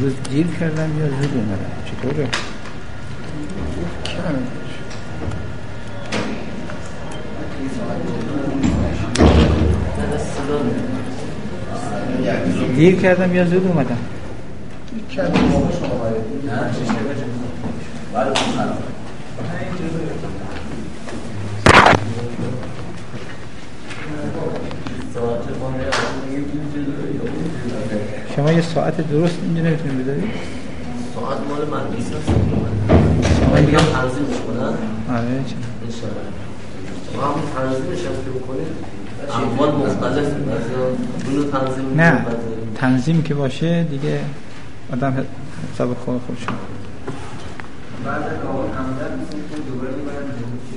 امروز دیر کردم یا زود اومدم؟ چطوره؟ دیر کردم یا زود اومدم؟ شما یه ساعت درست اینجا نمیتونید بذارید؟ ساعت مال من نیست. شما دیگه تنظیم کنن؟ آره چه؟ شما هم تنظیمش هم کنید؟ اموال مختلف اونو تنظیم نه تنظیم که باشه دیگه آدم حساب خودشون بعد از آقا همدر میسیم که دوباره میبرن که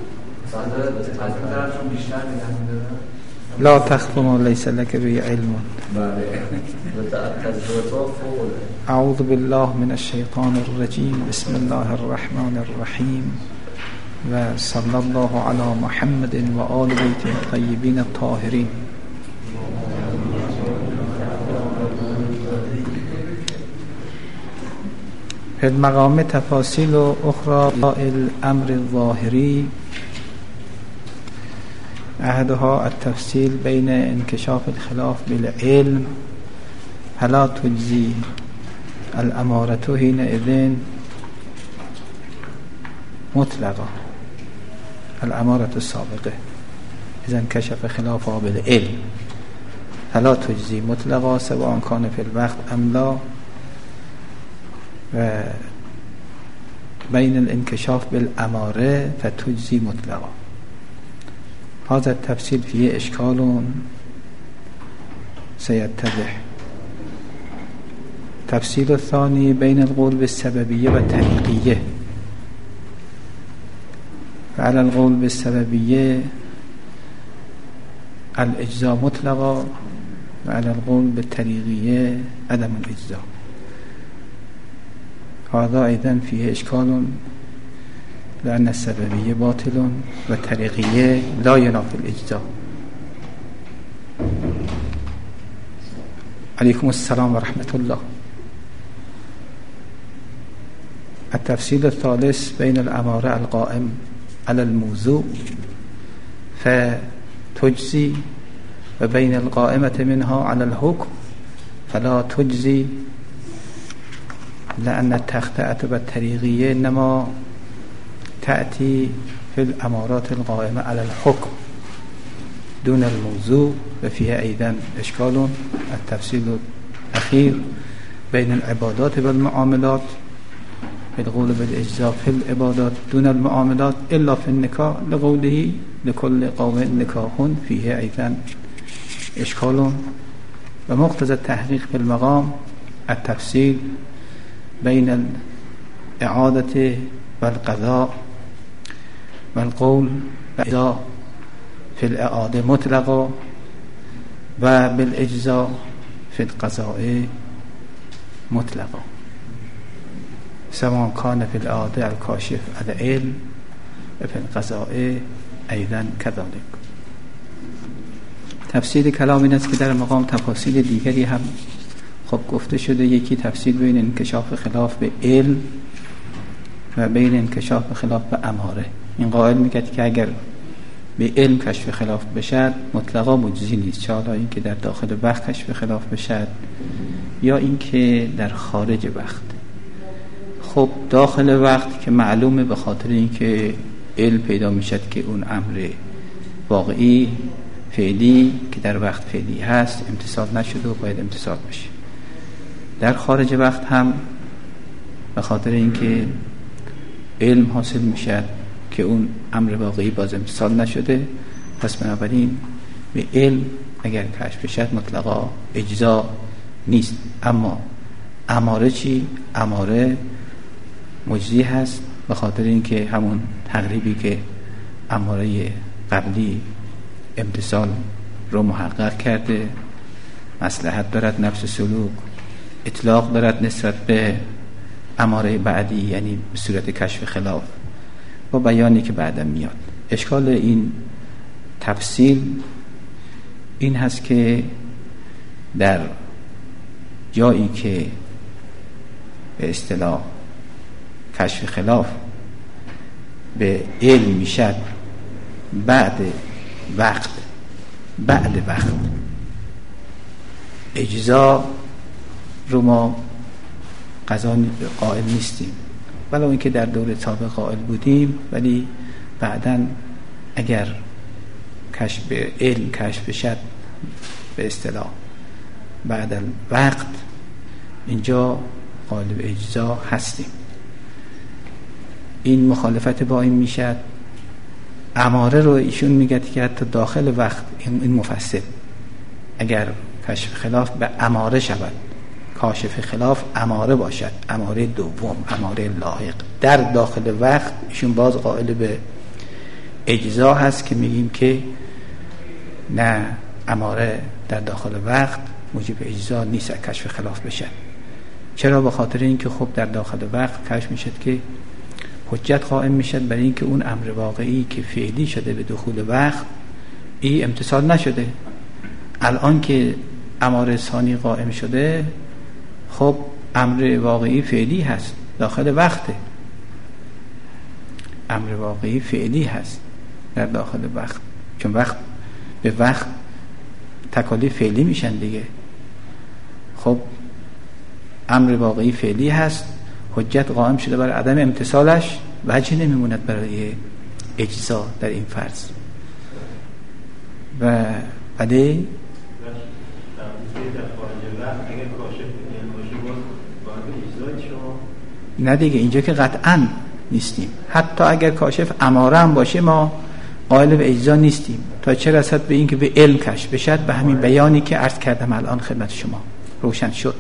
صندر چون بیشتر نگه میدارن لا تخف ما لیس لک به علم. اعوذ بالله من الشیطان الرجیم. بسم الله الرحمن الرحیم و صلی الله علی محمد و آل بیت الطیبین الطاهرین. فی المقام تفاصیل اخرى الامر الظاهری احدها التفصیل بین انکشاف الخلاف بالعلم فلا تجزی الامارة حینئذ مطلقا الامارة السابقه اذا انکشف خلافها بالعلم فلا تجزی مطلقا سواء کان فی الوقت ام لا و بین الانکشاف بالاماره فتجزی مطلقا. هذا التفصيل فيه إشكال سيتضح. تفصيل الثاني بين القول بالسببية والطريقية. فعلى القول بالسببية الإجزاء مطلقا وعلى القول بالطريقية عدم الإجزاء. هذا أيضا فيه إشكال لأن السببية باطل والطريقية لا ينافي الإجزاء. عليكم السلام ورحمة الله. التفصيل الثالث بين الأمارة القائم على الموضوع فتجزي وبين القائمة منها على الحكم فلا تجزي لأن التخطئة بالطريقية إنما تأتي في الأمارات القائمة على الحكم دون الموضوع وفيها أيضا إشكال. التفصيل الأخير بين العبادات والمعاملات القول بالإجزاء في العبادات دون المعاملات إلا في النكاح لقوله لكل قوم نكاح فيه أيضا إشكال. ومقتضى التحقيق في المقام التفصيل بين الإعادة والقضاء والقول بالإجزاء في الإعادة مطلقا وبالإجزاء في القضاء مطلقا سواء كان في الإعادة الكاشف على العلم وفي القضاء أيضا كذلك. تفصیل کلام این است که در مقام تفاصیل دیگری هم خب گفته شده. یکی تفصیل بین انکشاف خلاف به علم و بین انکشاف خلاف به اماره. این قائل میگه که اگر به علم کشف خلاف بشد مطلقا مجزی نیست، چه حالا این که در داخل وقت کشف خلاف بشد یا این که در خارج وقت. خب داخل وقت که معلومه به خاطر این که علم پیدا میشد که اون امر واقعی فعلی که در وقت فعلی هست امتثال نشده و باید امتثال بشه. در خارج وقت هم به خاطر این که علم حاصل میشد که اون امر واقعی باز امتثال نشده، پس بنابراین به علم اگر کشف بشد مطلقا اجزا نیست. اما اماره چی؟ اماره مجزی هست به خاطر این که همون تقریبی که اماره قبلی امتثال رو محقق کرده، مصلحت دارد نفس سلوک، اطلاق دارد نسبت به اماره بعدی یعنی به صورت کشف خلاف با بیانی که بعدم میاد. اشکال این تفصیل این هست که در جایی که به اصطلاح کشف خلاف به علم میشد بعد وقت اجزا رو ما قضا قائل نیستیم، ولو اینکه در دوره سابق قائل بودیم، ولی بعداً اگر کشف علم کشف شد به اصطلاح بعد وقت، اینجا قائل به اجزا هستیم. این مخالفت با این میشد. اماره رو ایشون میگه که حتی داخل وقت این مفصل، اگر کشف خلاف به اماره شود، کاشف خلاف اماره باشد، اماره دوم، اماره لاحق در داخل وقت، ایشون باز قائل به اجزا هست که میگیم که نه، اماره در داخل وقت موجب اجزا نیست کشف خلاف بشه. چرا؟ به خاطر اینکه خب در داخل وقت کشف میشد که حجت قائم میشد برای اینکه اون امر واقعی که فعلی شده به دخول وقت ای امتثال نشده. الان که امر ثانی قائم شده، خب امر واقعی فعلی هست، داخل وقته، امر واقعی فعلی هست در داخل وقت، چون وقت به وقت تکالیف فعلی میشن دیگه. خب امر واقعی فعلی هست، حجت قائم شده برای عدم امتثالش، وجه نمیموند برای اجزا در این فرض. و بعد نه دیگه، اینجا که قطعا نیستیم. حتی اگر کاشف اماره هم باشه ما قائل به اجزا نیستیم، تا چه رسد به این که به علم کشف بشد، به همین بیانی که عرض کردم الان خدمت شما روشن شد.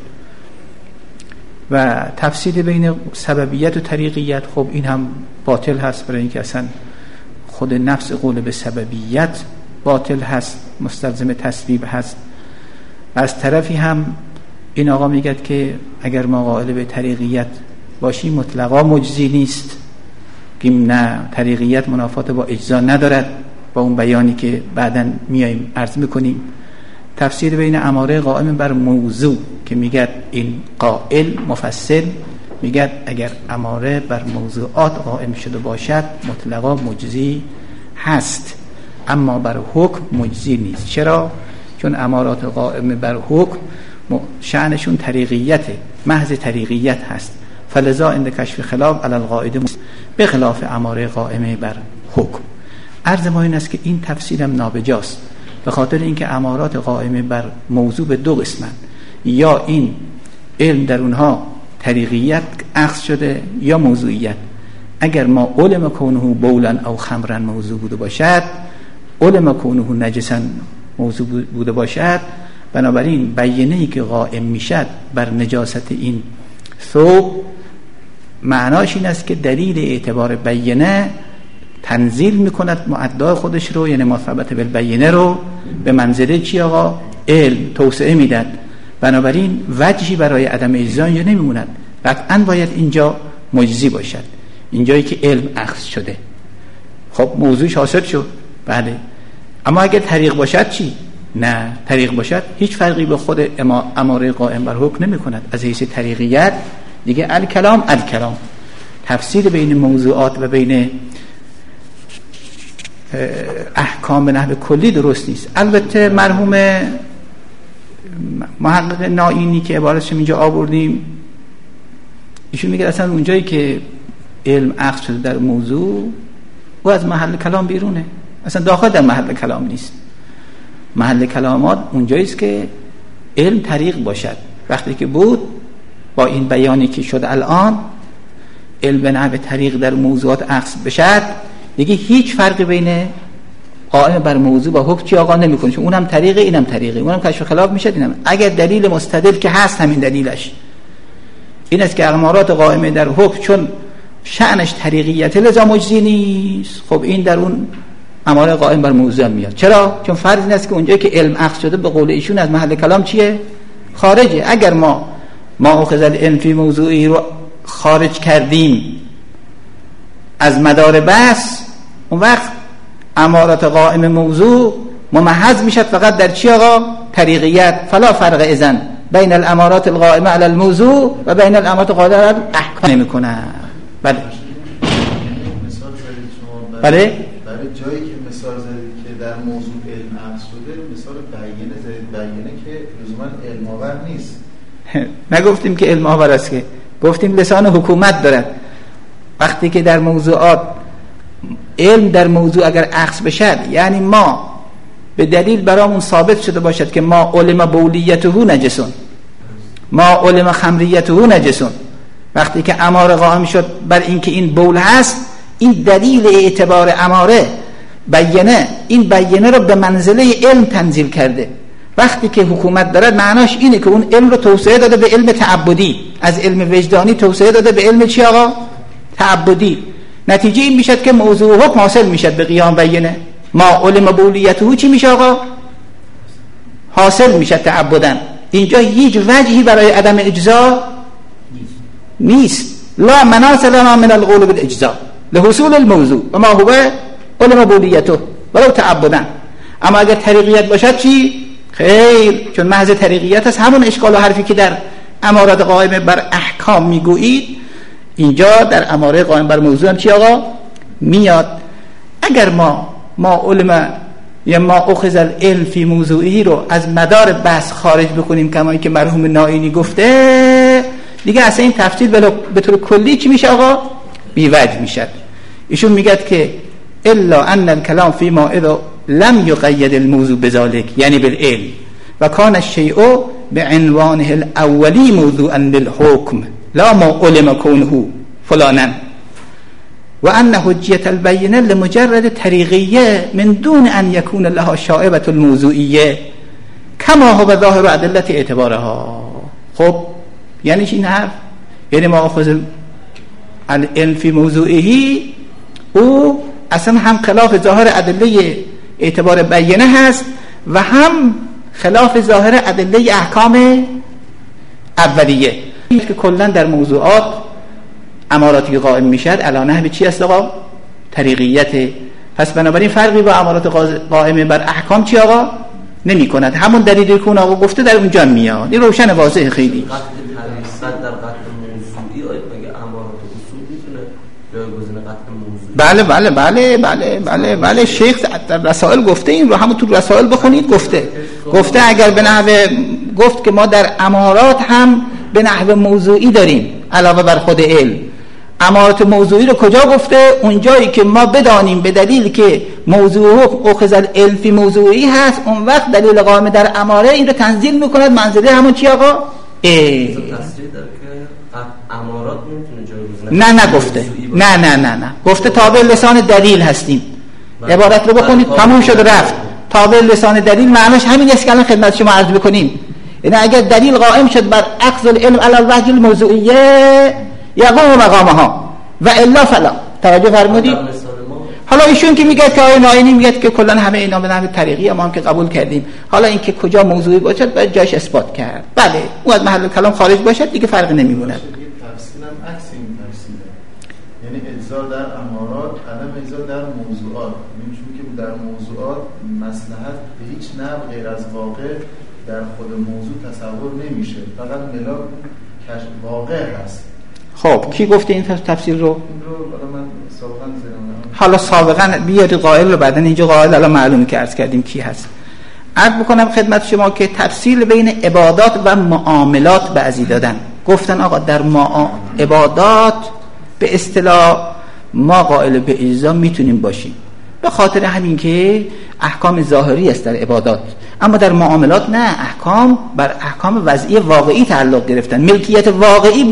و تفصیل بین سببیت و طریقیت، خب این هم باطل هست، برای اینکه اصلا خود نفس قول به سببیت باطل هست، مستلزم تسبیب هست. از طرفی هم این آقا میگه که اگر ما قائل به طریقیت باشیم مطلقا مجزی نیست، که نه، طریقیت منافات با اجزا ندارد، با اون بیانی که بعداً میایم عرض میکنیم. تفسیر بین اماره قائم بر موضوع که میگه این قائل مفصل میگه اگر اماره بر موضوعات قائم شده باشد مطلقا مجزی هست، اما بر حکم مجزی نیست. چرا؟ چون امارات قائم بر حکم شأنشون طریقیته، محض طریقیت هست، فلذا عند کشف خلاف علی القاعده به خلاف اماره قائمه بر حکم. عرض ما این است که این تفسیرم نابجاست، به خاطر اینکه امارات قائمه بر موضوع به دو قسمن، یا این علم در اونها طریقیت اخذ شده یا موضوعیت. اگر ما علم کونه بولا او خمرا موضوع بوده باشد، علم کونه نجسا موضوع بوده باشد، بنابراین بیانه‌ای که قائم میشد بر نجاست این ثوب معناش این است که دلیل اعتبار بیانه تنزیل میکند معدای خودش رو، یعنی مثبت بالبینه رو به منزله چی آقا؟ علم توسعه میدن. بنابراین وجهی برای عدم اجزا اینجا نمیموند، قطعا باید اینجا مجزی باشد، اینجایی که علم اخذ شده. خب موضوعش حاصل شد، بله. اما اگر طریق باشد چی؟ نه، طریق باشد هیچ فرقی به خود اماره قائم بر حکم نمی کند. از حیث طریقیت دیگه الکلام تفصیل بین موضوعات و بین احکام به نحو کلی درست نیست. البته مرحوم محقق نائینی که عبارتش اینجا آوردیم، ایشون میگه اصلا اونجایی که علم اخذ شده در موضوع او از محل کلام بیرونه، اصلا داخل در محل کلام نیست. محل کلامات اونجایی است که علم طریق باشد. وقتی که بود با این بیانی که شد الان علم به نحو طریق در موضوعات اخذ بشد، دیگه هیچ فرقی بین قائم بر موضوع با حکم چی آقا نمیکنه، چون اونم طریقه اینم طریقه، اونم کشف خلاف میشه. اینم اگر دلیل مستدل که هست، همین دلیلش این است که امارات قائمه در حکم چون شأنش طریقیت لذا مجزی نیست. خب این در اون اماره قائم بر موضوع میاد. چرا؟ چون فرض این است که اونجایی که علم اخذ شده به قول ایشون از محل کلام چیه؟ خارجه. اگر ما اخذ العلم فی موضوعی رو خارج کردیم از مدار بحث، اون وقت امارات قائم موضوع ممحض میشد فقط در چی آقا؟ طریقیت. فلا فرق اذن بین الامارات القائمه علی الموضوع و بین الامارات القائمه علی الاحکام نمیکنن. بله مثال زدید شما بله برای جایی که مثال زدید که در موضوع علم عکس شده، مثال بیانه زدید، بیانه که لزوما علم آور نیست. نگفتیم که علم آور است، که گفتیم لسان حکومت دارد. وقتی که در موضوعات علم در موضوع اگر اخذ بشد، یعنی ما به دلیل برامون ثابت شده باشد که ما علم بولیته نجسون، ما علم خمریته نجسون، وقتی که اماره قائم شد بر اینکه این بول هست، این دلیل اعتبار اماره بیانه، این بیانه رو به منزله علم تنزیل کرده. وقتی که حکومت دارد معناش اینه که اون علم رو توسعه داده به علم تعبدی، از علم وجدانی توسعه داده به علم چی آقا؟ تعبدی. نتیجه این میشد که موضوع حکم حاصل میشد به قیام بیانه. ما علم بولیته چی میشه آقا؟ حاصل میشد تعبدن. اینجا هیچ وجهی برای عدم اجزا نیست. لا مناص لنا من القول بالاجزاء لحصول الموضوع و ما هو علم بولیته ولو تعبدن. اما اگر طریقیت باشد چی؟ خیر، چون محض طریقیت است. همون اشکال و حرفی که در امارات قائمه بر احکام میگویید، اینجا در اماره قائم بر موضوع هم چی آقا؟ میاد. اگر ما علم یا ما اخذ العلم فی موضوعی رو از مدار بحث خارج بکنیم کما که مرحوم نائینی گفته، دیگه اصلا این تفصیل به طور کلی چی میشه آقا؟ بی‌وجه میشد. ایشون میگه که الا ان الكلام فی ما اذا لم يقید الموضوع بذلك یعنی بالعلم و کان الشیء بعنوانه الاولی موضوعا للحکم لا ما علم كونه فلانا و ان حجیت البینه لمجرد طریقیه من دون ان یکون لها شائبه الموضوعیه کما هو ظاهر ادله اعتبارها. خب یعنی چی این حرف؟ یعنی ما اخذ العلم فی موضوعه او اصلا هم خلاف ظاهر ادله اعتبار بیانه هست و هم خلاف ظاهر ادله احکام اولیه که کلا در موضوعات اماراتی که قائم میشد علی نحو چی است آقا؟ طریقیت. پس بنابراین فرقی با امارات قائمه بر احکام چی آقا؟ نمی کند. همون دلیلی که اون آقا گفته در اونجا میاد. این روشن واضحه خیلی. قطع طریقیت در قطع موضوعی آید مگه امارات اصول میتونه جایگزین قطع موضوعی؟ بله بله بله بله بله بله شیخ در رسائل گفته، این رو همون تو رسائل بخونید. گفته اگر به نحو گفت که ما در امارات هم به نحو موضوعی داریم علاوه بر خود علم. امارات موضوعی رو کجا گفته؟ اونجایی که ما بدانیم به دلیل که موضوع اخذ العلم فی موضوعی هست، اون وقت دلیل قائم در اماره این رو تنزیل میکند منزله همون چی آقا؟ تصریح داره که امارات نمیتونه جایگزین نه گفته نه گفته تابع لسان دلیل هستیم. عبارت رو بخونید تموم شد رفت. تابع لسان دلیل معناش همین است که الان خدمت شما عرض بکنیم. یعنی اگر دلیل قائم شد بر اخذ العلم علی الوجه الموضوعیه یقوم مقامها و الا فلا. توجه فرمودید؟ حالا ایشون که میگه که آقای نائینی میگه که کلا همه اینا به نحو طریقی ما هم که قبول کردیم، حالا اینکه کجا موضوعی باشد باید جاش اثبات کرد. بله او از محل کلام خارج باشد دیگه فرقی نمیمونه. تفصیلا عکس این تفصیله، یعنی اجزا در امارات عدم اجزا در موضوعات. چون که در موضوعات مصلحت به هیچ نحو غیر از واقع در خود موضوع تصور نمیشه، فقط ملاک کشف واقع هست. خب کی گفته این تفسیر رو؟ این رو من سابقا زدم. حالا سابقا بیاد قائل رو بعدن اینجا قائل الان معلومه که عرض کردیم کی هست. عرض بکنم خدمت شما که تفصیل بین عبادات و معاملات بعضی دادن. گفتن آقا در عبادات به اصطلاح ما قائل به اجزا میتونیم باشیم به خاطر همین که احکام ظاهری است در عبادات، اما در معاملات نه، احکام بر احکام وضعی واقعی تعلق گرفتن. ملکیت واقعی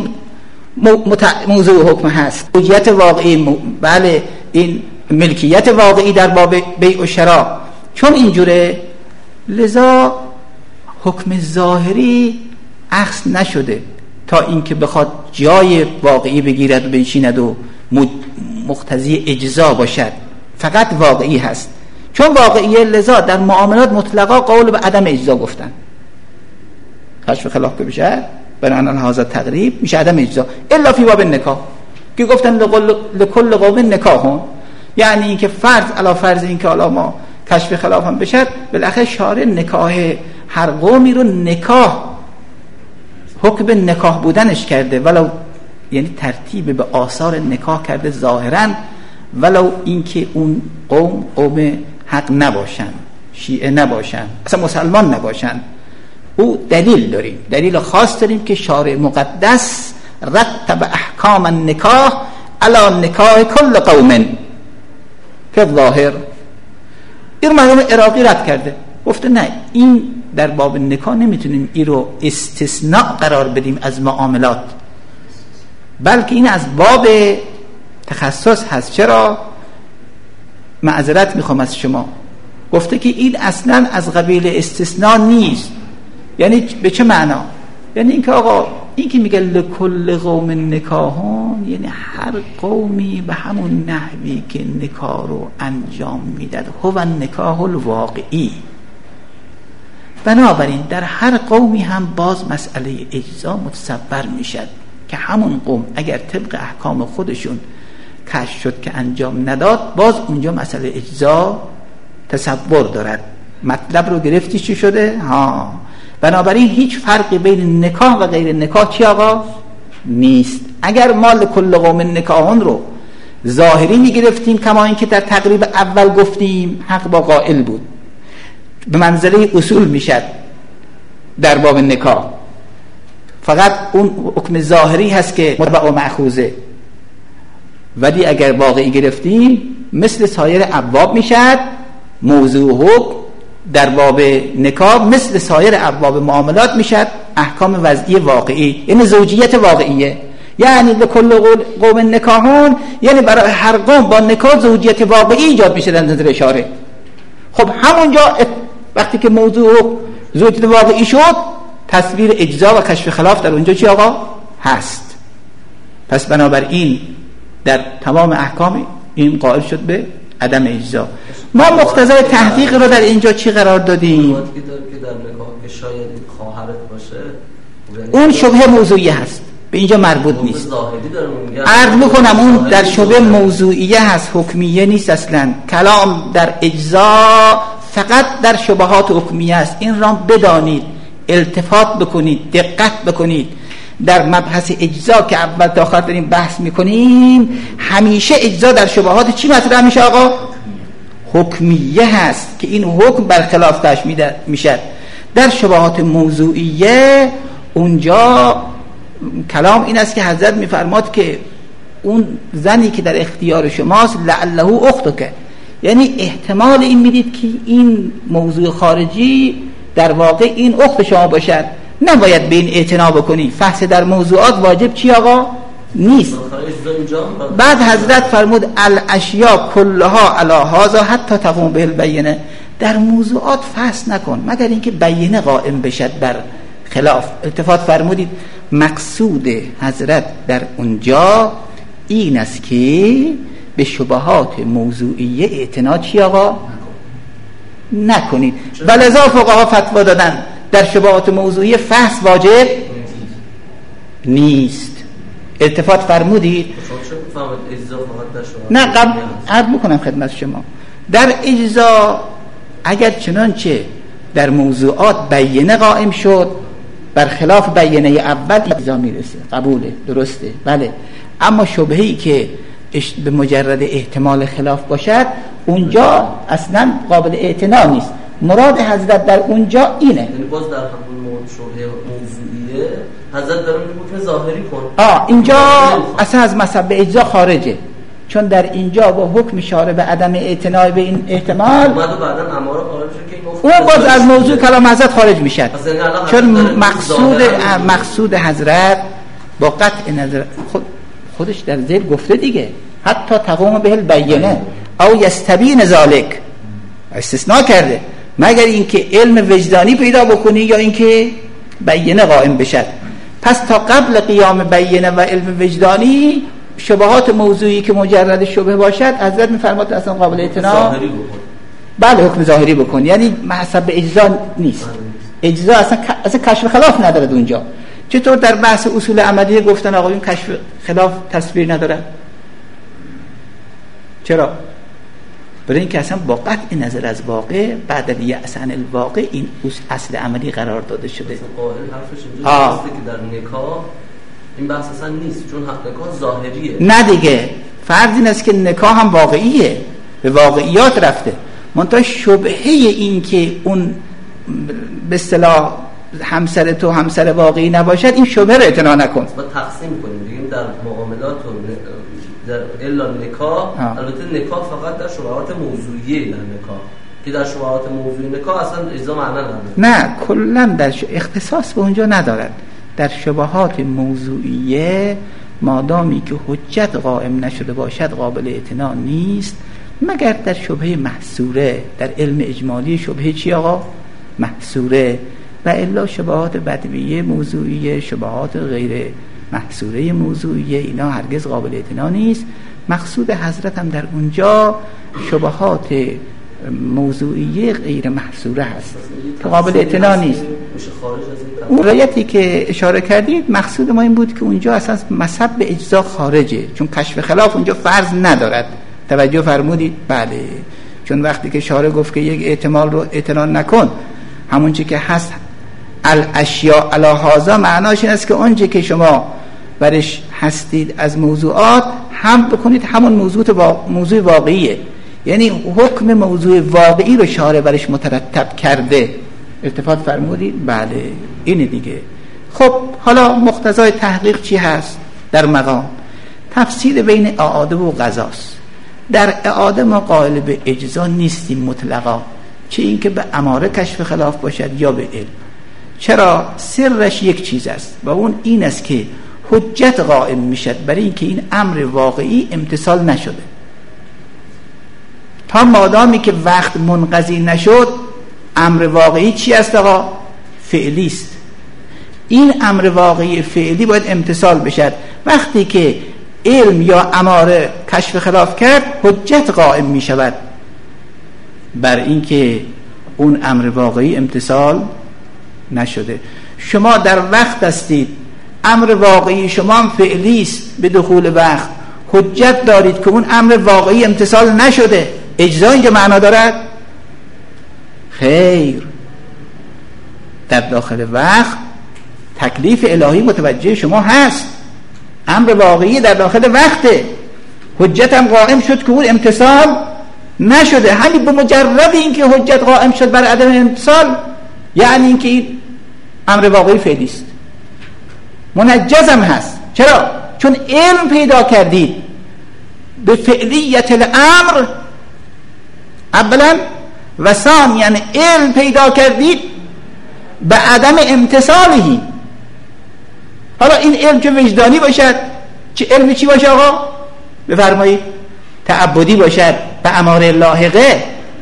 موضوع حکم هست. ملکیت واقعی بله این ملکیت واقعی در باب بیع و شراء چون اینجوره، لذا حکم ظاهری اخذ نشده تا اینکه بخواد جای واقعی بگیرد و بنشیند و مقتضی اجزا باشد. فقط واقعی هست. چون واقعیه لذا در معاملات مطلقا قول به عدم اجزا گفتن. کشف خلاف که بشه بنان هذا تقریب میشه عدم اجزا الا فی باب النکاح که گفتن لکل قوم نکاح، یعنی اینکه فرض علی فرض اینکه حالا ما کشف خلاف هم بشه بالاخره شارع نکاح هر قومی رو نکاح حکم نکاح بودنش کرده، ولو یعنی ترتیب به آثار نکاح کرده ظاهرا، ولو اینکه اون قوم حق نباشن، شیعه نباشن، اصلا مسلمان نباشن. او دلیل داریم، دلیل خاص داریم که شارع مقدس رتب احکام النکاح علی نکاح کل قوم فی الظاهر. این مرحوم عراقی رد کرده، گفته نه، این در باب نکاح نمیتونیم این رو استثناء قرار بدیم از معاملات، بلکه این از باب تخصص هست. چرا؟ معذرت میخوام از شما، گفته که این اصلا از قبیل استثناء نیست. یعنی به چه معنا؟ یعنی اینکه آقا این که میگه لکل قوم نکاحون، یعنی هر قومی به همون نحوی که نکاح رو انجام میداد، هو النکاح الواقعی. بنابراین در هر قومی هم باز مسئله اجزا متصور میشد که همون قوم اگر طبق احکام خودشون کشف شد که انجام نداد، باز اونجا مسئله اجزا تصور دارد. مطلب رو گرفتی چی شده؟ بنابراین هیچ فرقی بین نکاح و غیر نکاح چی آقا؟ نیست. اگر ما لکل قوم نکاحون رو ظاهری میگرفتیم، کما اینکه در تقریب اول گفتیم حق با قائل بود، به منزله اصول میشد در باب نکاح، فقط اون حکم ظاهری هست که مربع و مأخوذه. ولی اگر واقعی گرفتیم مثل سایر ابواب میشد، موضوع حکم در باب نکاح مثل سایر ابواب معاملات میشد احکام وضعی واقعی، یعنی زوجیت واقعیه. یعنی لکل قوم نکاحون، یعنی برای هر قوم با نکاح زوجیت واقعی ایجاد میشه در نظر شارع. خب همونجا وقتی که موضوع زوجیت واقعی شد، تصویر اجزا و کشف خلاف در اونجا چی آقا؟ هست. پس بنابراین در تمام احکام این قائل شد به عدم اجزا. ما مقتضای تحقیق رو در اینجا چی قرار دادیم؟ که در نکاح که شاید خواهرت باشه، اون شبهه موضوعی هست، به اینجا مربوط نیست. عرض میکنم اون در شبهه موضوعیه هست، حکمیه نیست اصلا. کلام در اجزا فقط در شبهات حکمیه است. این را بدانید، التفات بکنید، دقت بکنید. در مبحث اجزا که اول تا آخر داریم بحث میکنیم، همیشه اجزا در شبهات چی مطرح میشه آقا؟ حکمیه هست که این حکم برخلاف کشف میشد. در شبهات موضوعیه اونجا کلام این است که حضرت میفرماد که اون زنی که در اختیار شماست لعله اختک، یعنی احتمال این میدید که این موضوع خارجی در واقع این اخت شما باشد، نباید به این اعتنا بکنی. فحص در موضوعات واجب چی آقا؟ نیست. بعد حضرت فرمود الاشیاء کلها علی هذا حتی تقوم به البینه، در موضوعات فحص نکن مگر اینکه بیینه قائم بشد بر خلاف. التفات فرمودید مقصود حضرت در اونجا این است که به شبهات موضوعیه اعتنا چی آقا؟ نکنید. ولذا فقها فتوا دادن در شبهات موضوعیه فحص واجب نیست. التفات فرمودید نه قبل عرض میکنم خدمت شما، در اجزا اگر چنانچه در موضوعات بیینه قائم شد، برخلاف بیینه اول اجزا میرسه، قبوله، درسته، بله. اما شبهه‌ای که به مجرد احتمال خلاف باشد، اونجا اصلا قابل اعتنا نیست. مراد حضرت در اونجا اینه. یعنی باز در همون شبهه موضوعیه حضرت داره میگه ظاهری کن. اینجا اصلا از مذهب اجزا خارجه، چون در اینجا با حکم شارع به عدم اعتنا به این احتمال بعدا اماره قائل میشه که اون باز از موضوع کلام حضرت خارج میشه، چون مقصود حضرت با قطع نظر خودش در ذیل گفته دیگه، حتی تقوم به البینه او یستبین ذالک، استثناء کرده، مگر اینکه علم وجدانی پیدا بکنی یا اینکه بیینه قائم بشد. پس تا قبل قیام بیینه و علم وجدانی، شبهات موضوعی که مجرد شبه باشد حضرت میفرماد اصلا قابل اعتنا، بله حکم ظاهری بکن، یعنی محسب اجزا نیست. اجزا اصلا کشف خلاف ندارد اونجا. چطور در بحث اصول عملیه گفتن آقایون کشف خلاف تصویر ندارد؟ چرا؟ برای اینکه اصلا با قطع نظر از واقع بعد از یأس عن الواقع این اصل عملی قرار داده شده. قائل حرفش اینجا هست که در نکاح این بحث اصلا نیست، چون نکاح ظاهریه. نه دیگه، فرض این است که نکاح هم واقعیه، به واقعیات رفته، منتها شبهه این که اون به اصطلاح همسر تو همسر واقعی نباشد، این شبهه رو اعتنا نکن. ما تقسیم کنیم بگیم در معاملات و در الا نکاح، البته نکاح فقط در شبهات موضوعیه در نکاح، که در شبهات موضوعی نکاح اصلا اجزا معنا نداره. نه کلا در اختصاص به اونجا ندارد. در شبهات موضوعیه مادامی که حجت قائم نشده باشد قابل اعتنا نیست، مگر در شبهه محصوره. در علم اجمالی شبهه چی آقا؟ محصوره. و الا شبهات بدویه موضوعیه، شبهات غیر محصوره موضوعیه، اینا هرگز قابل اعتنا نیست. مقصود حضرت هم در اونجا شبهات موضوعیه غیر محصوره هست که قابل اعتنا نیست. اون رایتی که اشاره کردید مقصود ما این بود که اونجا اساس مذهب به اجزا خارجه، چون کشف خلاف اونجا فرض ندارد. توجه فرمودید؟ بله، چون وقتی که شارع گفت که یک احتمال رو اعتنا نکن، همون چی که هست الاشیاء علی هذا، معناش این است که اونچه که شما برش هستید از موضوعات هم بکنید همون موضوع واقعیه، یعنی حکم موضوع واقعی رو شارع برش مترتب کرده. التفات فرمودید؟ بله اینه دیگه. خب حالا مقتضای تحقیق چی هست در مقام؟ تفصیل بین اعاده و قضاست. در اعاده ما قائل به اجزا نیستیم مطلقا، چه این که به اماره کشف خلاف باشد یا به علم. چرا؟ سرش یک چیز است و اون این است که حجت قائم میشد برای اینکه این امر واقعی امتثال نشده. تا مادامی که وقت منقضی نشد، امر واقعی چی است آقا؟ فعلی است. این امر واقعی فعلی باید امتثال بشد. وقتی که علم یا اماره کشف خلاف کرد، حجت قائم می شود بر اینکه اون امر واقعی امتثال نشده. شما در وقت هستید، امر واقعی شما هم فعلی است، به دخول وقت حجت دارید که اون امر واقعی امتثال نشده. اجزا اینجا معنا دارد؟ خیر. در داخل وقت تکلیف الهی متوجه شما هست، امر واقعی در داخل وقته، حجت هم قائم شد که اون امتثال نشده. همین به مجرد اینکه حجت قائم شد بر عدم امتثال، یعنی اینکه این امر واقعی فعلی است، منجز هم هست. چرا؟ چون علم پیدا کردید به فعلیت الامر اولا و ثانیاً، یعنی علم پیدا کردید به عدم امتثالهی. حالا این علم چه وجدانی باشد، چه علم چی باشه آقا؟ بفرمایید. تعبدی باشد به اماره لاحقه،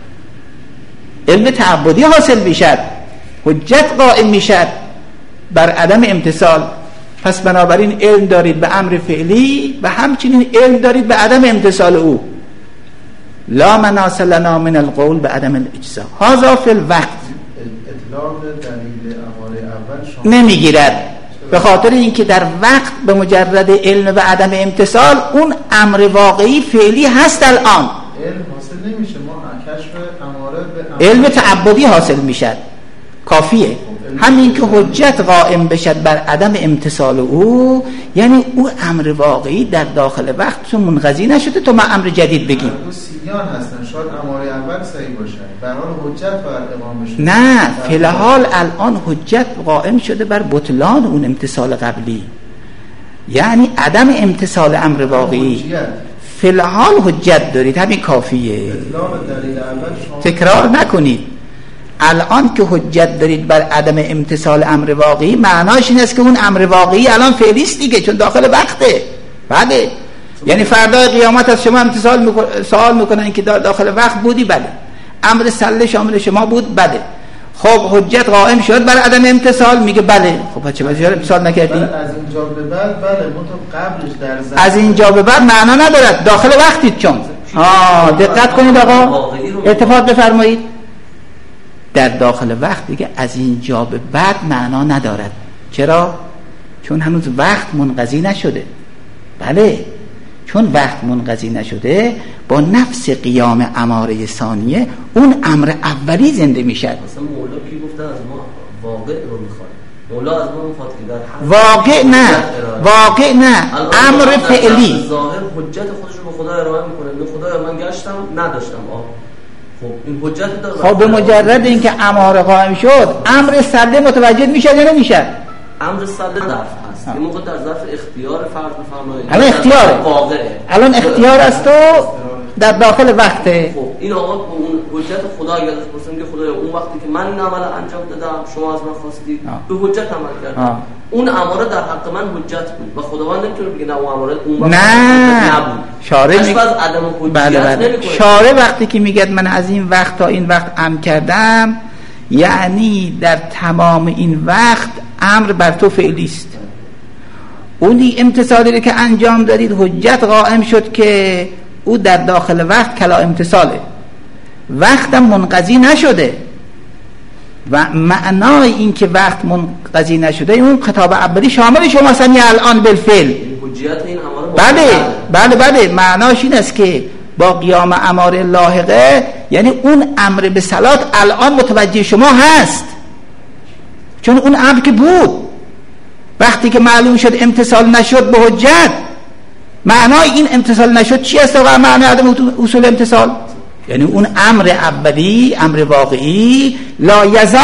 علم تعبدی حاصل میشد، حجت قائم میشد بر عدم امتثال. پس بنابراین علم دارید به امر فعلی و همچنین علم دارید به عدم امتثال او. لا مناص لنا من القول به عدم الاجزا. هذا فی الوقت. اطلاق دلیل اماره اول شما نمیگیرد، به خاطر اینکه در وقت به مجرد علم به عدم امتثال اون امر واقعی فعلی هست. الان علم حاصل نمیشه، ما کشف اماره به علم تعبدی حاصل میشد، کافیه. همین که حجت قائم بشد بر عدم امتثال او، یعنی او امر واقعی در داخل وقت منقضی نشده تا ما امر جدید بگیم. سیان هستن، شاید اماره اول صحیح باشه، در حال حجت بر اقام بشه. نه، فی الحال الان حجت قائم شده بر بطلان اون امتثال قبلی، یعنی عدم امتثال امر واقعی. فی الحال حجت دارید، همین کافیه، تکرار نکنید. الان که حجت دارید بر عدم امتثال امر واقعی، معناش این است که اون امر واقعی الان فعلی است دیگه، چون داخل وقته. بله، یعنی فردای قیامت از شما سوال میکنن که داخل وقت بودی؟ بله. امر سله شامل شما بود؟ بله. خب حجت قائم شد بر عدم امتثال؟ میگه بله. خب چه وجه امتثال نکردی؟ از اینجا به بعد بله، منتها قبلش در زمان از اینجا به بعد معنا ندارد، داخل وقتید. چون دقت کنید آقا، التفات بفرمایید. در داخل وقت دیگه از اینجا به بعد معنا ندارد. چرا؟ چون هنوز وقت منقضی نشده. بله، چون وقت منقضی نشده با نفس قیام اماره ثانیه اون امر اولی زنده میشد. مثلا مولا کی گفته از ما واقع رو میخواد؟ مولا از ما میخواد که در واقع نه امر فعلی ظاهر حجت خودش رو به خدا ارائه میکنه. میگه خدایا من گشتم نداشتم. خب این حجت داره. خب به مجرد اینکه اماره قائم شد امر سله متوجد میشه یا نمیشه؟ امر سله ظرف هست. این موقع در ظرف اختیار فرض بفرمایید. الان اختیاره. واقعه. الان اختیار است و در داخل وقته. خب این آقا اون حجت خدا اگر بسیم که خدایا اون وقتی که من این عمل انجام دادم شما از من خواستید به حجت عمل کردم. اون اماره در حق من حجت بود و خداوند نمیتونه بگه نه اون اماره اون وقت نبود. شارع از عدم حجت بله. شارع وقتی که میگه من از این وقت تا این وقت امر کردم یعنی در تمام این وقت امر بر تو فعلی است. اونی امتثالی که انجام دادید حجت قائم شد که او در داخل وقت کلا امتثاله، وقتم منقضی نشده و معنای این که وقت منقضی نشده اون خطاب اولی شامل شما هستن الان بالفعل. حجت این اماره بله معناش این است که با قیام اماره لاحقه یعنی اون امر به صلات الان متوجه شما هست، چون اون امر که بود وقتی که معلوم شد امتثال نشد به حجت. معنای این امتثال نشد چی است؟ و معنی عدم اصول امتثال یعنی اون امر اولی امر واقعی لا یزال.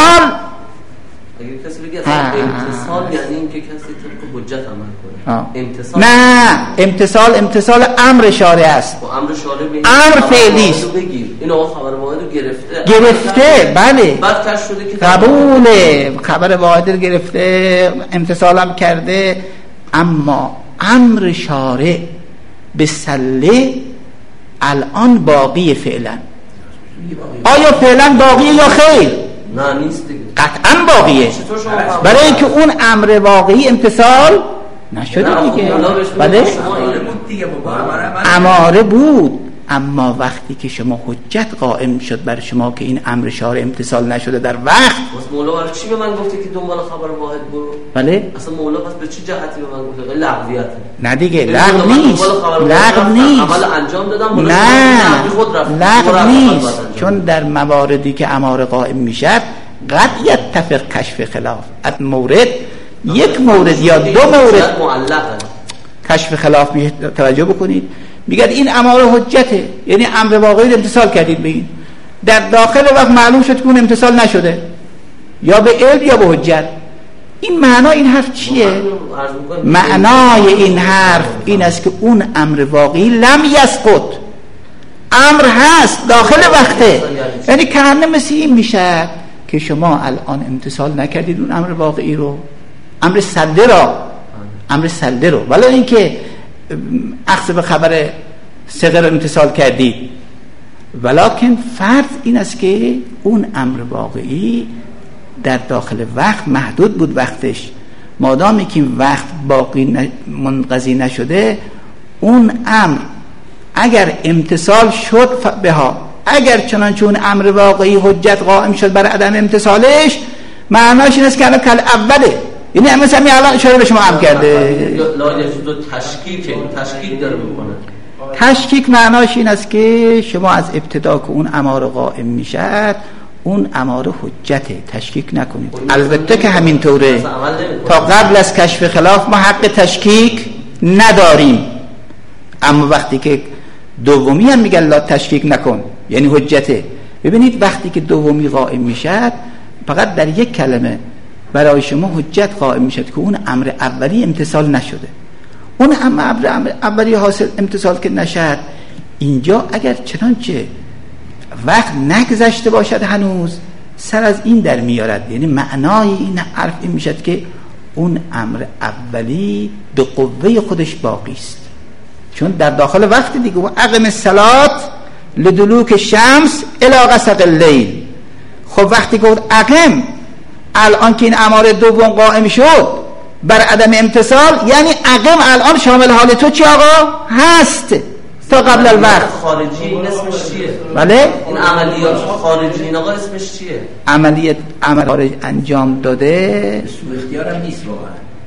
اگه کسی بگه امتثال یعنی این که کسی طبق حجت عمل کنه. امتثال نه، امتثال امر شارع است. امر شارع امر فعلی است. این آقا خبر واحد رو گرفته بله بعد کش شده که قبوله، خبر واحد رو گرفته امتثالم کرده، اما امر شارع به سله الان باقی فعلا. آیا فعلا باقیه یا خیر؟ نه نیست دیگه. قطعا باقیه، برای اینکه اون امر واقعی امتثال نشده دیگه. بله اماره بود، اما وقتی که شما حجت قائم شد بر شما که این امر شارع امتثال نشده در وقت. بس مولا برای چی به من گفته که دنبال خبر واحد برو؟ بله اصلا مولا پس به چه جهتی به من گفته؟ لغویت. نه دیگه لغو نیست. عمل انجام دادم نه لغو نیست، چون در مواردی که اماره قائم میشد قد یتفق کشف خلاف. مورد یک مورد یا دو مورد کشف خلاف می توجه بکنید. میگه این اماره حجته، یعنی امر واقعی امتثال کردید به این، در داخل وقت معلوم شد که اون امتثال نشده یا به علم یا به حجت. این معنای این حرف چیه؟ معنای این حرف این است که اون امر واقعی لم یسقط، امر هست داخل وقته. یعنی کنه مثل این میشه که شما الان امتثال نکردید اون امر واقعی رو، امر سلده رو ولی اینکه اخذ به خبر صغر امتثال کردید. ولکن فرض این است که اون امر واقعی در داخل وقت محدود بود وقتش، مادامی که وقت باقی منقضی نشده اون امر اگر امتثال شد بها، اگر چنانچه اون امر واقعی حجت قائم شد بر عدم امتثالش، معناش این است که الان کل اوله، یعنی مثلا الان اشاره به شما هم کرده لا یجوز تشکیک داره میکنه. تشکیک معناش این است که شما از ابتدا که اون اماره قائم میشد اون اماره حجته، تشکیک نکنید. البته که همینطوره، تا قبل از کشف خلاف ما حق تشکیک نداریم، اما وقتی که دومی هم میگن لا تشکیک نکن یعنی حجته. ببینید وقتی که دومی قائم میشد فقط در یک کلمه برای شما حجت قائم میشد که اون امر اولی امتثال نشده. اون امر اولی حاصل امتثال که نشد، اینجا اگر چنانچه وقت نگذشته باشد هنوز سر از این در میارد، یعنی معنای این حرف این میشد که اون امر اولی به قوه خودش باقی است، چون در داخل وقت دیگه. و اقم الصلاة لدلوک الشمس الی غسق اللیل. خب وقتی گفت اقم، الان که این اماره دوم قائم شد بر عدم امتثال، یعنی اقم الان شامل حال تو چی آقا هست تا قبل الوقت. خارجی این اسمش چیه؟ بله این عملیات خارجی این آقا اسمش چیه؟ عملیات عمل خارج انجام داده سوء اختیار هم نیست واقعا.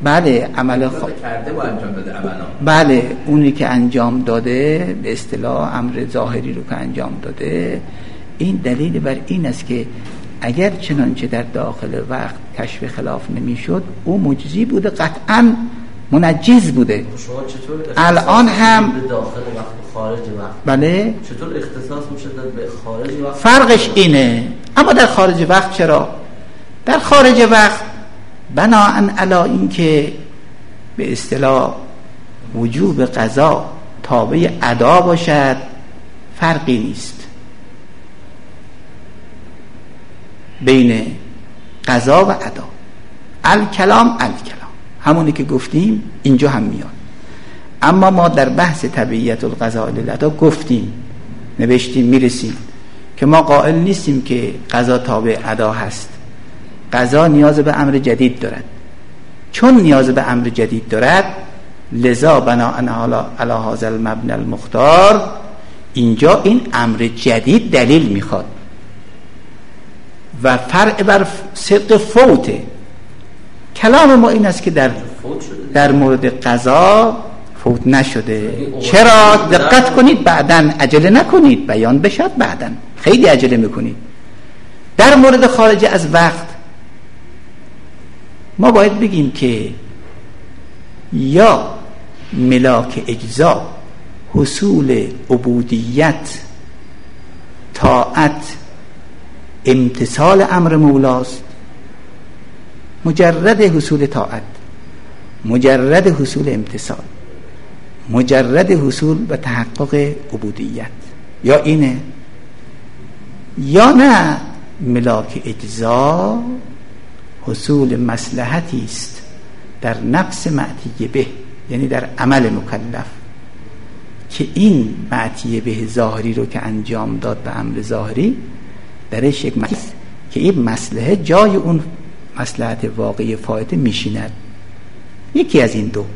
بله عمل کرده با انجام داده عملا. بله اونی که انجام داده به اصطلاح امر ظاهری رو که انجام داده، این دلیل بر این است که اگر چنانچه در داخل وقت کشف خلاف نمیشد او مجزی بوده، قطعا منجز بوده. شما چطور الان هم به داخل وقت و خارج وقت، بله چطور اختصاص میشه داد به خارج وقت؟ فرقش اینه. اما در خارج وقت چرا؟ در خارج وقت بناءً علی این که به اصطلاح وجوب قضا تابع ادا باشد فرقی نیست بین قضا و ادا. الکلام همونی که گفتیم اینجا هم میاد. اما ما در بحث تبعیت القضاء للادا گفتیم، نوشتیم، میرسیم که ما قائل نیستیم که قضا تابع ادا هست. قضا نیاز به امر جدید دارد. چون نیاز به امر جدید دارد لذا بناء علی هذا المبنى المختار اینجا این امر جدید دلیل میخواد و فرع بر صدق فوته. کلام ما این است که در مورد قضا فوت نشده. چرا؟ دقت کنید، بعداً عجله نکنید، بیان بشد بعداً، خیلی عجله میکنید. در مورد خارج از وقت ما باید بگیم که یا ملاک اجزا، حصول عبودیت، طاعت، امتثال امر مولاست، مجرد حصول طاعت، مجرد حصول امتثال، مجرد حصول و تحقق عبودیت، یا اینه یا نه ملاک اجزا حصول مصلحتی است در نفس معتیه به، یعنی در عمل مکلف، که این معتیه به ظاهری رو که انجام داد به امر ظاهری درش یک مصلحت که این مصلحه جای اون مصلحت واقعی فایده میشیند. یکی از این دو.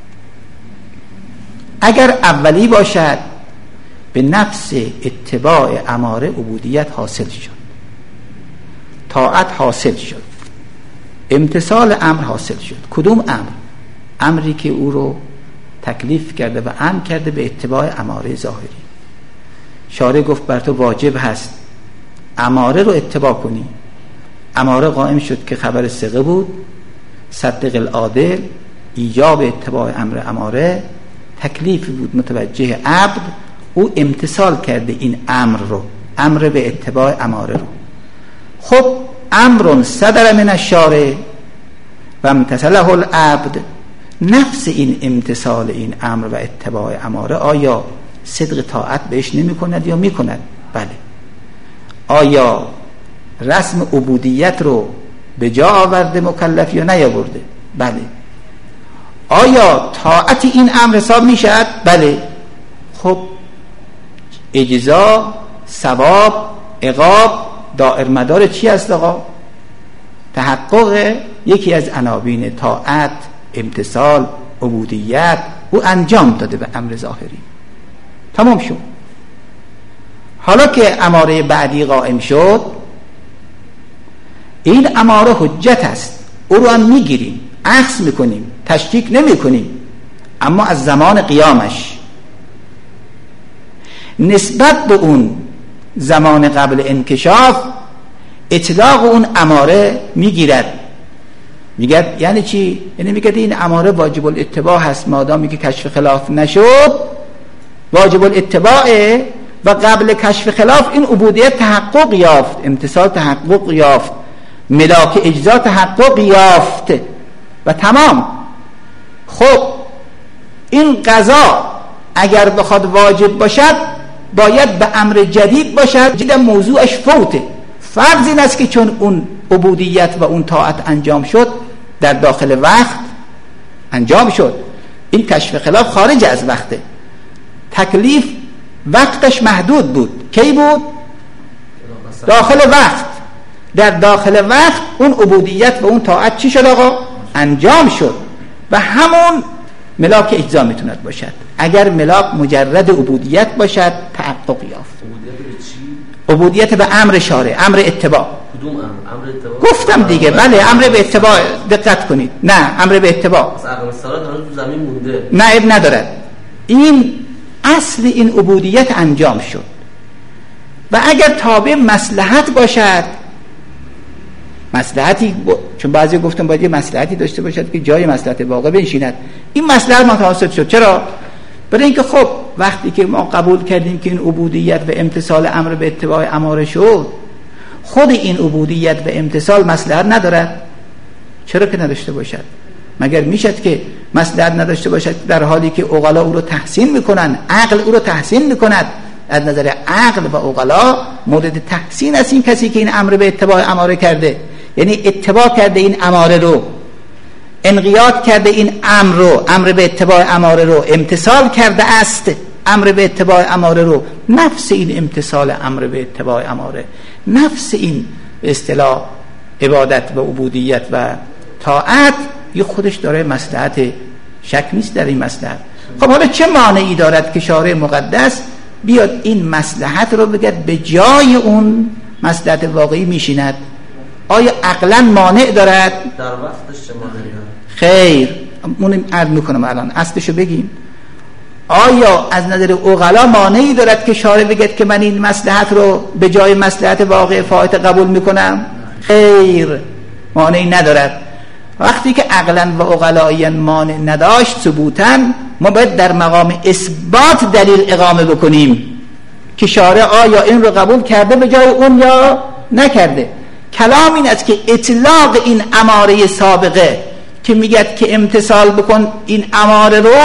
اگر اولی باشد به نفس اتباع اماره عبودیت حاصل شد، طاعت حاصل شد، امتثال امر حاصل شد. کدوم امر؟ امری که او رو تکلیف کرده و امر کرده به اتباع اماره ظاهری. شارع گفت بر تو واجب هست اماره رو اتباع کنی. اماره قائم شد که خبر ثقه بود، صدق العادل، ایجاب اتباع امر اماره، تکلیفی بود متوجه عبد، او امتثال کرده این امر رو، امر به اتباع اماره رو. خب امر صدر من الشارع و امتثله العبد، نفس این امتثال این امر و اتباع اماره آیا صدق طاعت بهش نمی کند یا می کند؟ بله. آیا رسم عبودیت رو به جا آورده مکلف یا نیاورده؟ بله. آیا طاعت این امر حساب می شد؟ بله. خب اجزا، ثواب، عقاب دائر مدار چی است آقا؟ تحقق یکی از عناوین طاعت، امتثال، عبودیت او انجام داده به امر ظاهری. تمام شد. حالا که اماره بعدی قائم شد، این اماره حجت است، او رو هم میگیریم، اخذ میکنیم، تشکیک نمی کنیم، اما از زمان قیامش نسبت به اون زمان قبل انکشاف اطلاق اون اماره میگیرد. میگه یعنی چی؟ یعنی میگه این اماره واجب الاتباع هست، مادامی که کشف خلاف نشد واجب الاتباعه و قبل کشف خلاف این عبودیت تحقق یافت، امتثال تحقق یافت، ملاک اجزا تحقق یافت و تمام. خب این قضا اگر بخواد واجب باشد باید به امر جدید باشد، جدید موضوعش فوته. فرض این است که چون اون عبودیت و اون طاعت انجام شد در داخل وقت انجام شد، این کشف خلاف خارج از وقته، تکلیف وقتش محدود بود. کی بود؟ داخل وقت. در داخل وقت اون عبودیت و اون طاعت چی شد آقا؟ انجام شد و همون ملاک اجزا میتوند باشد. اگر ملاک مجرد عبودیت باشد تحقق یافت. عبودیت به چی؟ عبودیت به امر شارع، امر اتباع. کدوم امر؟ امر اتباع گفتم دیگه. بله امر به اتباع، دقت کنید. نه امر به اتباع عقب صلات هنوز تو زمین مونده. نه اب ندارد. این اصل این عبودیت انجام شد و اگر تابع مصلحت باشد، مصلحتی چون بعضی گفتم باید یه مصلحتی داشته باشد که جای مصلحت واقع بنشیند، این مصلحت متوسط شد. چرا؟ برای اینکه خب وقتی که ما قبول کردیم که این عبودیت و امتثال امر به اتباع اماره شد، خود این عبودیت و امتثال مصلحت ندارد. چرا که نداشته باشد؟ مگر میشد که مصلحت نداشته باشد در حالی که عقلا او رو تحسین میکنن، عقل او رو تحسین میکند؟ از نظر عقل و عقلا مورد تحسین است این کسی که این امر به اتباع اماره کرده، یعنی اتباع کرده این اماره رو، انقیاد کرده این امر رو، امر به اتباع اماره رو، امتثال کرده است امر به اتباع اماره رو. نفس این امتثال امر به اتباع اماره، نفس این به اصطلاح عبادت و عبودیت و طاعت، یه خودش داره مصلحت، شک نیست در این مصلحت. خب حالا چه مانعی دارد که شارع مقدس بیاد این مصلحت رو بگد به جای اون مصلحت واقعی میشیند؟ آیا عقلا مانع دارد؟ در وقتش چه مانعی دارد؟ خیر، اون عرض میکنم الان اصلشو بگیم. آیا از نظر عقلا مانعی دارد که شارع بگد که من این مصلحت رو به جای مصلحت واقع فایت قبول میکنم؟ خیر، مانعی ندارد. وقتی که عقلا و عقلاییاً مانع نداشت ثبوتاً، ما باید در مقام اثبات دلیل اقامه بکنیم که شارع آیا این رو قبول کرده به جای اون یا نکرده. کلام این است که اطلاق این اماره سابقه که میگد که امتثال بکن این اماره رو،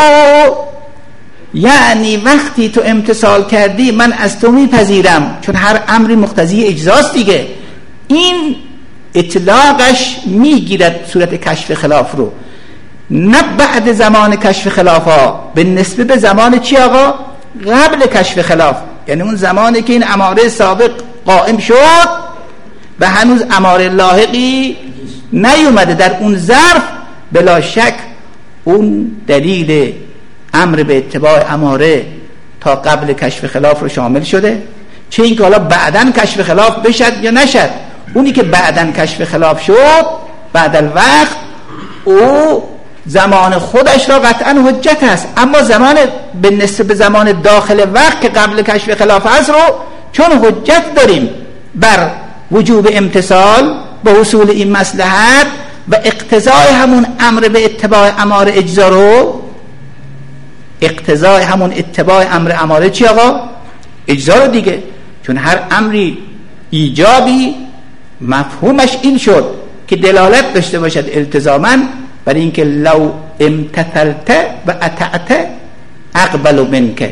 یعنی وقتی تو امتثال کردی من از تو میپذیرم، چون هر امری مقتضی اجزاست دیگه. این اطلاقش میگیرد صورت کشف خلاف رو، نه بعد زمان کشف خلاف ها، به نسبت به زمان چی آقا؟ قبل کشف خلاف، یعنی اون زمانی که این اماره سابق قائم شد و هنوز اماره لاحقی نیومده. در اون ظرف بلا شک اون دلیل امر به اتباع اماره تا قبل کشف خلاف رو شامل شده، چه این که حالا بعدن کشف خلاف بشد یا نشد. اونی که بعدن کشف خلاف شد بعد الوقت، او زمان خودش را قطعا حجت است، اما زمان به نسبت به زمان داخل وقت که قبل کشف خلاف است رو چون حجت داریم بر وجوب امتثال به حصول این مصلحت و اقتضای همون امر به اتباع اماره اجزا رو، اقتضای همون اتباع امر اماره چی آقا؟ اجزا رو دیگه. چون هر امری ایجابی مفهومش این شد که دلالت داشته باشد التزاماً برای اینکه لو امتثلت و اطعت اقبل منک،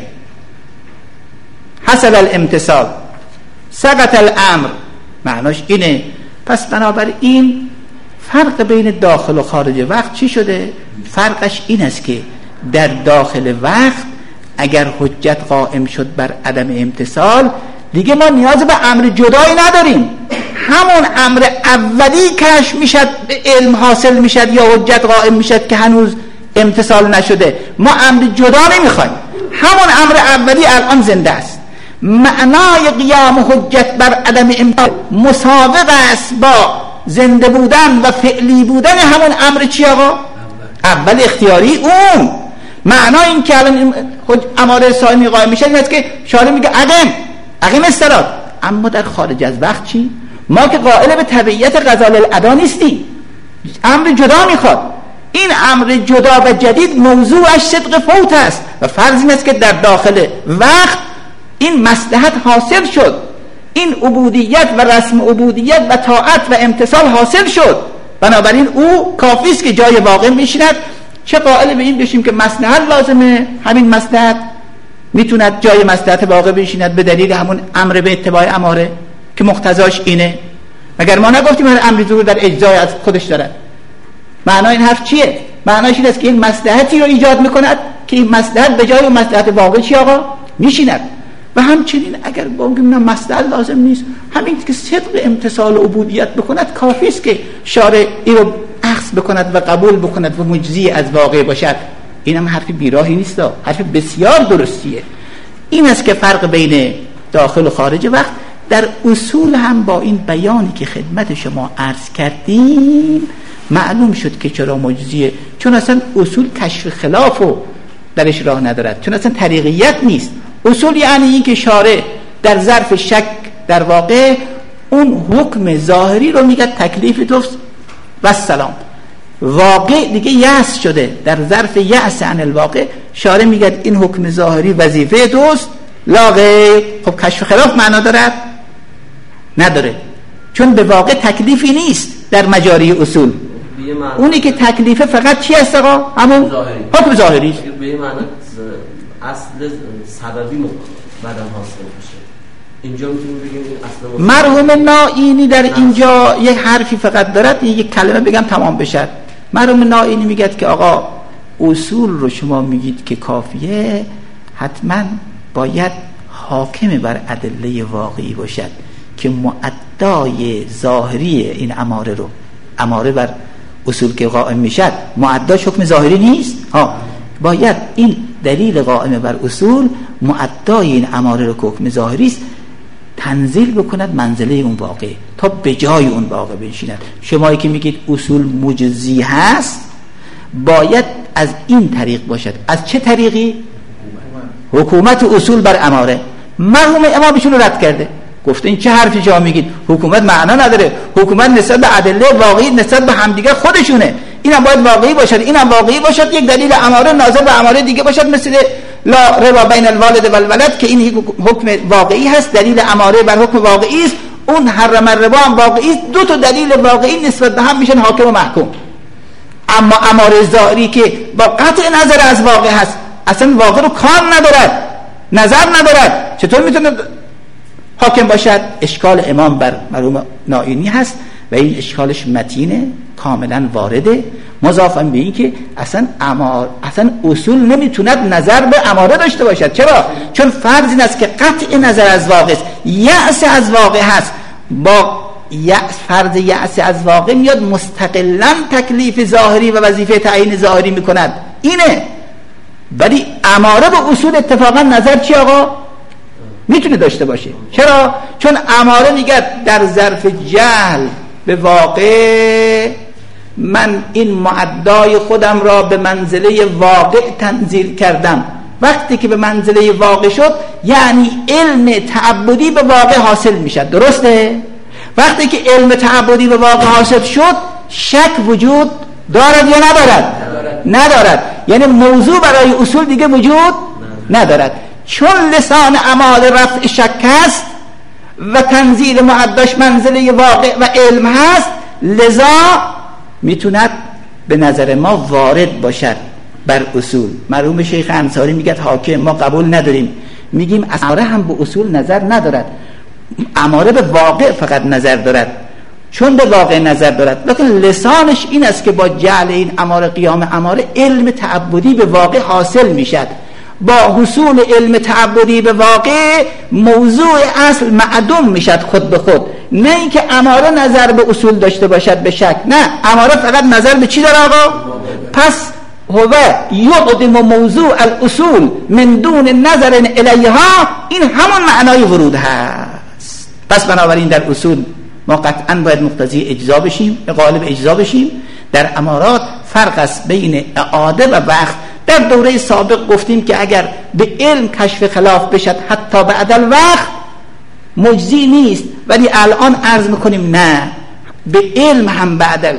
حصل الامتثال سقط الامر، معناش اینه. پس بنابراین فرق بین داخل و خارج وقت چی شده؟ فرقش این است که در داخل وقت اگر حجت قائم شد بر عدم امتثال، دیگه ما نیاز به امر جدایی نداریم. همون امر اولی کشف میشد، علم حاصل میشد یا حجت قائم میشد که هنوز امتثال نشده. ما امر جدا نمیخوایم، همون امر اولی الان زنده است. معنای قیام حجت بر عدم امتثال مساوق است با زنده بودن و فعلی بودن همون امر چی آقا؟ اول اختیاری. اون معنای این که الان اماره صائمی قائم میشه این است که شارع میگه اقیم الصلاة، اما در خارج از وقت چی؟ ما که قائل به تبعیت غزال الادا نیستیم، امر جدا میخواد. این امر جدا و جدید موضوعش صدق فوت است و فرض این است که در داخل وقت این مصلحت حاصل شد، این عبودیت و رسم عبودیت و طاعت و امتثال حاصل شد، بنابراین او کافی است که جای واقع میشیند. چه قائل به این بشیم که مصلحت لازمه، همین مصلحت میتوند جای مصلحت واقع بشیند به دلیل همون امر به اتباع اماره که مقتضاش اینه. مگر ما نگفتیم هر امری ظهور در اجزای از خودش دارد؟ معنای این حرف چیه؟ معنایش این است که این مصلحتی رو ایجاد میکند که این مصلحت به جای مصلحت واقع چی آقا؟ میشیند. و همچنین اگر بگیم نه مصلحت لازم نیست، همین که صدق امتثال و عبودیت بکند کافی است که شارع این رو اخذ بکند و قبول بکند و مجزی از واقع باشد. این هم حرف بیراهی نیست، حرف بسیار درستیه. این است که فرق بین داخل و خارج وقت. در اصول هم با این بیانی که خدمت شما عرض کردیم معلوم شد که چرا مجزیه، چون اصلا اصول کشف خلافو درش راه ندارد، چون اصلا طریقیت نیست. اصول یعنی این که شارع در ظرف شک در واقع اون حکم ظاهری رو میگه تکلیف توست و سلام، واقع دیگه یأس شده، در ظرف یأس عن الواقع شارع میگه این حکم ظاهری وظیفه توست لا غیر. خب کشف خلاف معنا دارد؟ نداره، چون به واقع تکلیفی نیست در مجاری اصول. اونی که تکلیفه فقط چی است آقا؟ همون حکم ظاهری است. به معنی اصل سببی بعدم حاصل میشه. اینجا میتونیم بگیم این اصل مرحوم نائینی در اینجا یک حرفی فقط دارد، یک کلمه بگم تمام بشه. مرحوم نائینی میگه که آقا اصول رو شما میگید که کافیه، حتما باید حاکم بر ادله واقعی باشد که معدای ظاهری این اماره رو، اماره بر اصول که قائم میشد معداش حکم ظاهری نیست، باید این دلیل قائم بر اصول معدای این اماره رو که حکم ظاهری است تنزیل بکند منزله اون واقع تا به جای اون واقع بنشیند. شمایی که میگید اصول مجزی هست باید از این طریق باشد. از چه طریقی؟ حکومت اصول بر اماره. مرحوم امامشون رو رد کرده، گفته این چه حرفی شما میگید؟ حکومت معنا نداره، حکومت نسبت به ادله واقعی نسبت به همدیگه خودشونه، اینم باید واقعی باشد، اینم واقعی باشد، یک دلیل اماره ناظر به اماره دیگه باشد، مثل لا ربا بین الوالد و الولد که این حکم واقعی هست، دلیل اماره بر حکم واقعی است، اون حرم الربا هم واقعی است، دو تا دلیل واقعی نسبت به هم میشن حاکم و محکوم. اما اماره ظاهری که با قطع نظر از واقع هست، اصلا واقع رو کار ندارد، نظر ندارد، چطور میتونه حاکم باشد؟ اشکال امام بر مرحوم نائینی هست و این اشکالش متینه، کاملا وارده، مضافاً به این که اصلا اصول نمیتوند نظر به اماره داشته باشد. چرا؟ چون فرض این است که قطع نظر از واقع است، یأس از واقع هست، با فرض یأس از واقع میاد مستقلاً تکلیف ظاهری و وظیفه تعیین ظاهری میکند، اینه. ولی اماره به اصول اتفاقا نظر چی آقا؟ میتونه داشته باشه. چرا؟ چون اماره میگه در ظرف جهل به واقع من این معدای خودم را به منزله واقع تنزیل کردم. وقتی که به منزله واقع شد یعنی علم تعبدی به واقع حاصل میشد، درسته؟ وقتی که علم تعبدی به واقع حاصل شد شک وجود دارد یا ندارد؟ ندارد. یعنی موضوع برای اصول دیگه وجود ندارد، چون لسان اعمال رفع شک هست و تنزیل معداش منزله واقع و علم هست، لذا میتوند به نظر ما وارد باشد بر اصول. مرحوم شیخ انصاری میگه حاکم ما قبول نداریم، میگیم اماره هم به اصول نظر ندارد، اماره به واقع فقط نظر دارد، چون به واقع نظر دارد لیکن لسانش این است که با جعل این اماره قیام اماره علم تعبدی به واقع حاصل میشد. با حصول علم تعبدی به واقع موضوع اصل معدوم میشد خود به خود، نه اینکه اماره نظر به اصول داشته باشد به شک، نه، اماره فقط نظر به چی داره آقا؟ پس هو یقدم موضوع الاصول من دون نظر الیها، این همون معنای ورود هست. پس بنابراین در اصول ما قطعا باید مقتضی اجزا بشیم، غالب اجزا بشیم. در امارات فرق است بین اعاده و وقت. در دوره سابق گفتیم که اگر به علم کشف خلاف بشد حتی بعد الوقت مجزی نیست، ولی الان عرض میکنیم نه، به علم هم بعد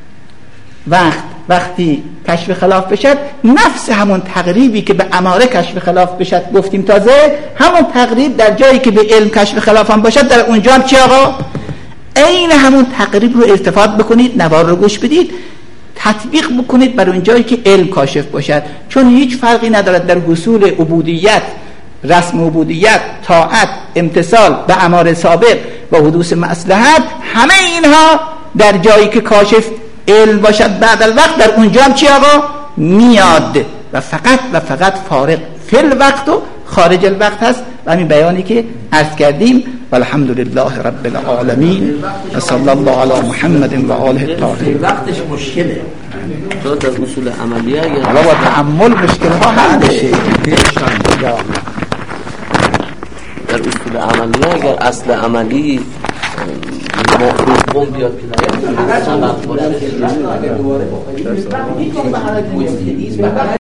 الوقت وقتی کشف خلاف بشد، نفس همون تقریبی که به اماره کشف خلاف بشد گفتیم تازه، همون تقریب در جایی که به علم کشف خلاف هم باشد در اونجا هم چی آقا؟ این همون تقریب رو التفات بکنید، نوار رو گوش بدید، تطبیق بکنید بر اون جایی که علم کاشف باشد، چون هیچ فرقی ندارد در حصول عبودیت، رسم عبودیت، طاعت، امتثال به امر سابق و حدوث مصلحت، همه اینها در جایی که کاشف علم باشد بعد الوقت در اونجا هم چی آقا؟ میاد و فقط فارق فی الوقت و خارج الوقت هست. و همین بیانی که عرض کردیم. والحمدلله رب العالمین و صلی الله علی محمد و آله الطاهرین. وقتش مشکله تو در اصول عملیه یا حالا با تعمل مشکل ها حل بشه در اصول اصل عملی، اگر اصل عملی دوم بیاد که